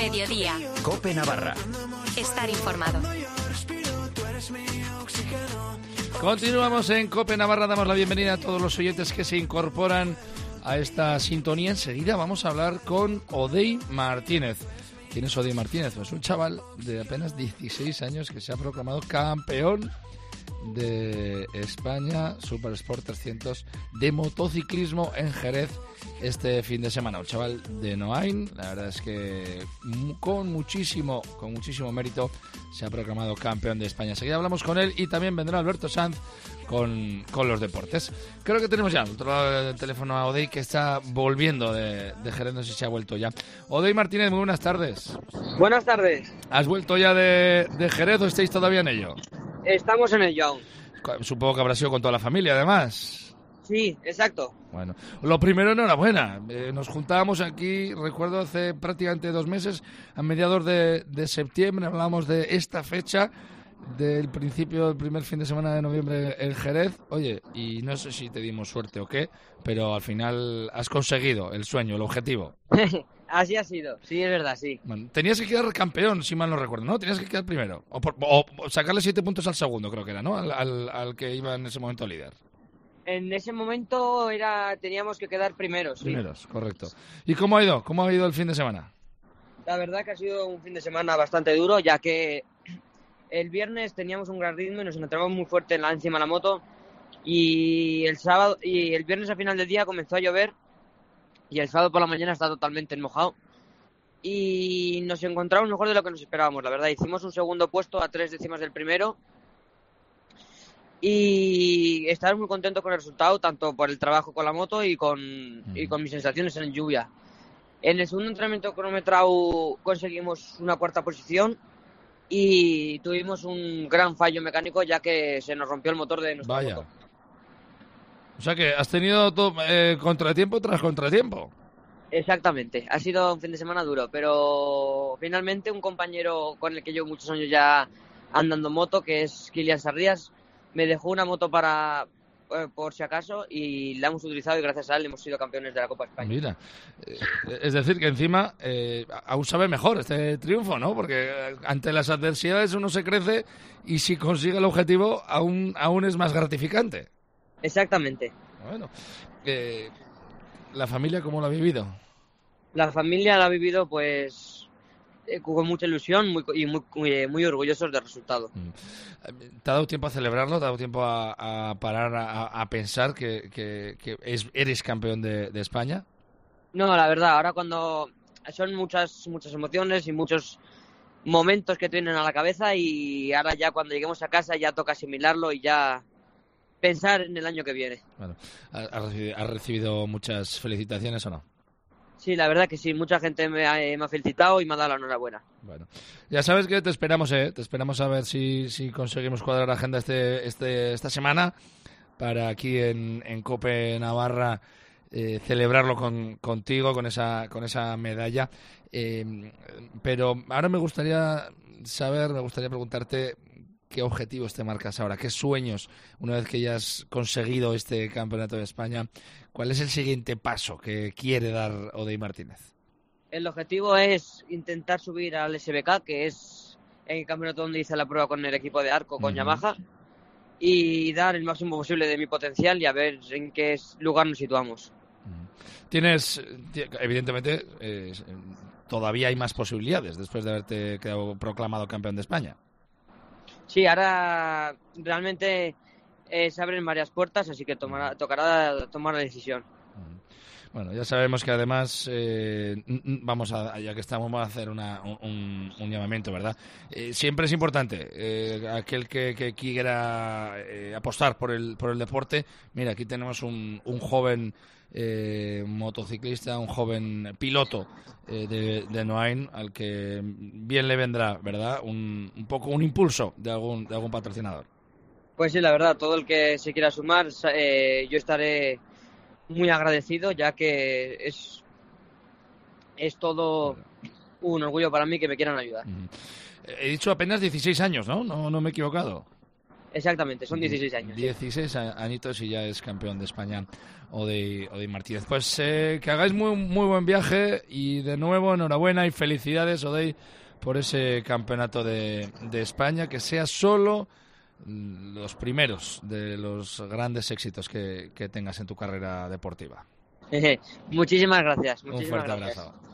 Mediodía. COPE Navarra. Estar informado. Continuamos en COPE Navarra. Damos la bienvenida a todos los oyentes que se incorporan a esta sintonía. Enseguida vamos a hablar con Odey Martínez. ¿Quién es Odey Martínez? Pues un chaval de apenas 16 años que se ha proclamado campeón de España Super Sport 300 de motociclismo en Jerez este fin de semana. Un chaval de Noain, la verdad es que con muchísimo mérito se ha proclamado campeón de España. Enseguida hablamos con él y también vendrá Alberto Sanz con los deportes. Creo que tenemos ya al otro lado del teléfono a Odey, que está volviendo de Jerez, no sé si se ha vuelto ya. Odey Martínez, muy buenas tardes. Buenas tardes. ¿Has vuelto ya de Jerez o estáis todavía en ello? Estamos en ello aún. Supongo que habrá sido con toda la familia, además. Sí, exacto. Bueno, lo primero, enhorabuena. Nos juntábamos aquí, recuerdo, hace prácticamente 2 meses, a mediados de septiembre, hablábamos de esta fecha, del principio del primer fin de semana de noviembre en Jerez. Oye, y no sé si te dimos suerte o qué, pero al final has conseguido el sueño, el objetivo. Así ha sido, sí, es verdad, sí. Bueno, tenías que quedar campeón, si mal no recuerdo, ¿no? Tenías que quedar primero. O sacarle 7 puntos al segundo, creo que era, ¿no? Al que iba en ese momento líder. En ese momento teníamos que quedar primeros, sí. Primeros, correcto. ¿Y cómo ha ido? ¿Cómo ha ido el fin de semana? La verdad que ha sido un fin de semana bastante duro, ya que el viernes teníamos un gran ritmo y nos encontramos muy fuerte encima de la moto. Y el viernes a final del día comenzó a llover. Y el sábado por la mañana está totalmente mojado. Y nos encontramos mejor de lo que nos esperábamos, la verdad. Hicimos un segundo puesto a 3 décimas del primero. Y estaba muy contento con el resultado, tanto por el trabajo con la moto y con mis sensaciones en lluvia. En el segundo entrenamiento cronometrado conseguimos una 4ª posición y tuvimos un gran fallo mecánico, ya que se nos rompió el motor de nuestra moto. O sea que has tenido contratiempo tras contratiempo. Exactamente, ha sido un fin de semana duro, pero finalmente un compañero con el que llevo muchos años ya andando moto, que es Kilian Sarrías, me dejó una moto por si acaso y la hemos utilizado y gracias a él hemos sido campeones de la Copa España. Mira, es decir que encima aún sabe mejor este triunfo, ¿no? Porque ante las adversidades uno se crece y si consigue el objetivo aún es más gratificante. Exactamente. Bueno, ¿la familia cómo lo ha vivido? La familia la ha vivido pues con mucha ilusión y muy orgullosos del resultado. ¿Te ha dado tiempo a celebrarlo? ¿Te ha dado tiempo a parar a pensar que eres campeón de España? No, la verdad, ahora cuando son muchas emociones y muchos momentos que te vienen a la cabeza y ahora ya cuando lleguemos a casa ya toca asimilarlo y ya pensar en el año que viene. Bueno, ¿has recibido muchas felicitaciones o no? Sí, la verdad que sí, mucha gente me ha felicitado y me ha dado la enhorabuena. Bueno, ya sabes que te esperamos a ver si conseguimos cuadrar agenda esta semana para aquí en COPE Navarra celebrarlo contigo, con esa medalla. Pero ahora me gustaría preguntarte qué objetivos te marcas ahora, qué sueños, una vez que ya has conseguido este campeonato de España, ¿cuál es el siguiente paso que quiere dar Odey Martínez? El objetivo es intentar subir al SBK, que es el campeonato donde hice la prueba con el equipo de Arco, con Yamaha, y dar el máximo posible de mi potencial y a ver en qué lugar nos situamos. Evidentemente, todavía hay más posibilidades después de haberte quedado proclamado campeón de España. Sí, ahora realmente se abren varias puertas, así que tocará tomar la decisión. Bueno, ya sabemos que además ya que estamos, vamos a hacer un llamamiento, ¿verdad? Siempre es importante aquel que quiera apostar por el deporte. Mira, aquí tenemos un joven motociclista, un joven piloto de Noain, al que bien le vendrá, ¿verdad? Un poco un impulso de algún patrocinador. Pues sí, la verdad, todo el que se quiera sumar, yo estaré muy agradecido, ya que es todo un orgullo para mí que me quieran ayudar. He dicho apenas 16 años, ¿no? No me he equivocado. Exactamente, son 16 años. 16 añitos y ya es campeón de España Odey Martínez. Pues que hagáis muy buen viaje y de nuevo enhorabuena y felicidades, Odey, por ese campeonato de España, que sea solo los primeros de los grandes éxitos que tengas en tu carrera deportiva. Muchísimas gracias. Un fuerte abrazo.